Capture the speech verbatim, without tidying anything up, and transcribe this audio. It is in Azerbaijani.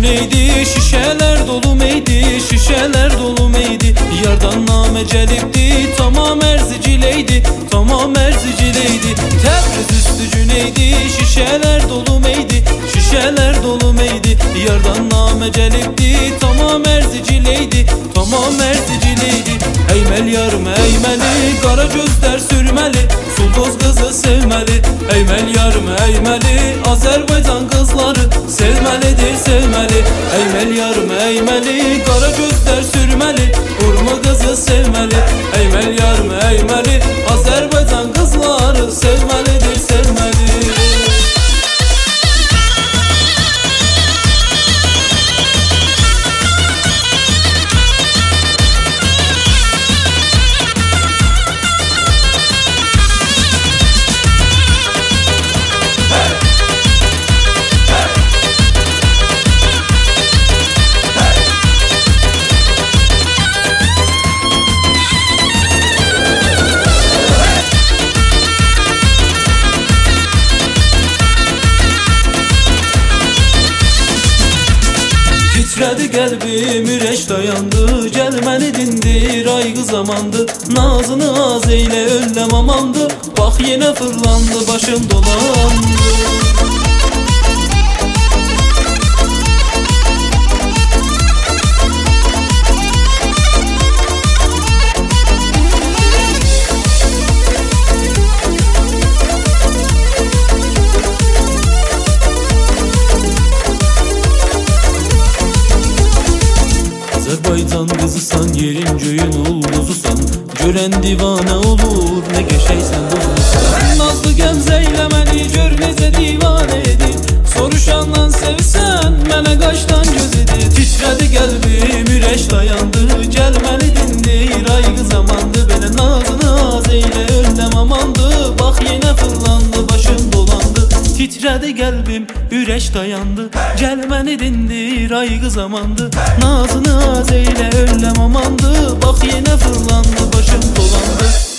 neydi? Şişeler dolu meydi, şişeler dolu meydi. Yardan name celipti, tamam erzicileydi, tamam erzicileydi. Tebriz üstücü neydi? Şişeler dolu meydi, şişeler dolu meydi. Yardan name celipti, tamam erzicileydi, tamam erzicileydi. Eymel yarım eymeli, kara gözler sürmeli, Suldoz kızı sevmeli. Eymel yarım eymeli, Azerbaycan kızları sevmelidir sevmeli. Eymel yarım eymeli, kara gözler sürmeli, Urma kızı sevmeli. Eymel yarım eymeli, Azerbaycan kızları sevmelidir sevmeli. Titredi kalbim, üreş dayandı, gelmeni dindir, aygı zamandı. Nazını az eyle, önlem amandı, bak yine fırlandı, başım dolandı. Azerbaycan kızısan, yerin göğün ulduzusan, gören divane olur, ne geçeysen bozulsan. Nazlı gemzeyle məni gör necə divane edir, soruşandan sevsən, mənə qaşdan göz edir. Titredi qəlbim, ürək dayandı, gəlməni dindir, aygı zamandı. Belə nazını az eylə, önləm amandı, bax yenə fırlandı, başım dolandı. Titredi qəlbim, ürək dayandı, gəlməni dindir, aygı zamandı. Nazını az eylə, önləm amandı, bax yenə fırlandı, başım dolandı.